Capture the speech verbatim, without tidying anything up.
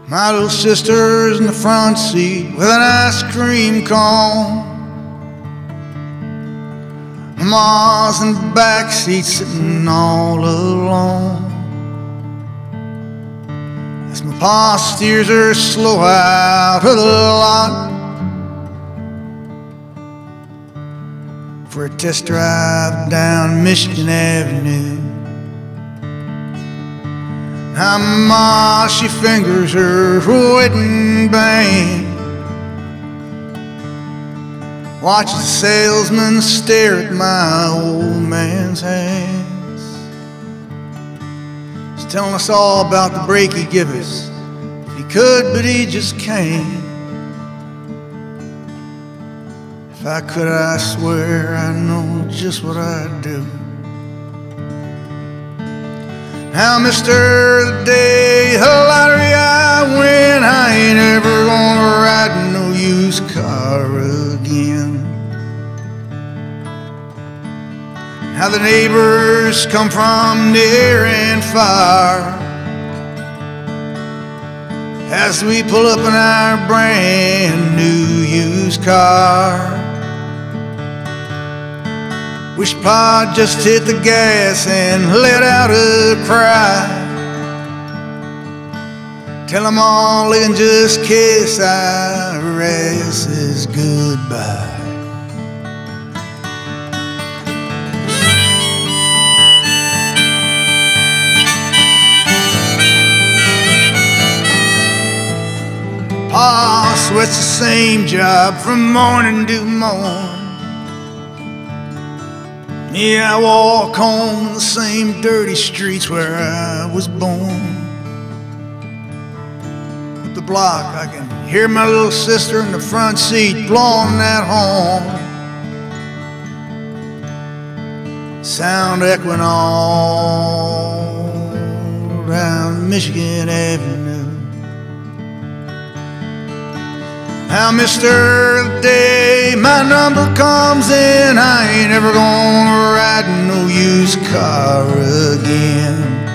My little sister's in the front seat with an ice cream cone. My ma's in the back seat sitting all alone. As my pa steers her slow out of the lot for a test drive down Michigan Avenue. Now ma, she fingers her wedding band, watches the salesman stare at my old man's hands. He's telling us all about the break he'd give us if he could, but he just can't. If I could, I swear I know just what I'd do. Now, mister, the day the lottery I win, I ain't ever gonna ride in no used car again. How the neighbors come from near and far as we pull up in our brand new used car. Wish Pa just hit the gas and let out a cry. Tell them all they can just kiss our asses goodbye. Pa sweats the same job from morning to morn. Yeah, I walk home the same dirty streets where I was born. Up the block, I can hear my little sister in the front seat blowing that horn. Sound echoing all down Michigan Avenue. Now, mister, the day my number comes in, I ain't ever gonna ride in no used car again.